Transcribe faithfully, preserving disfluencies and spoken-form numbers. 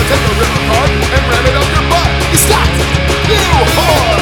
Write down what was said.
Take a river card and ram it up your butt. You stopped! You whore!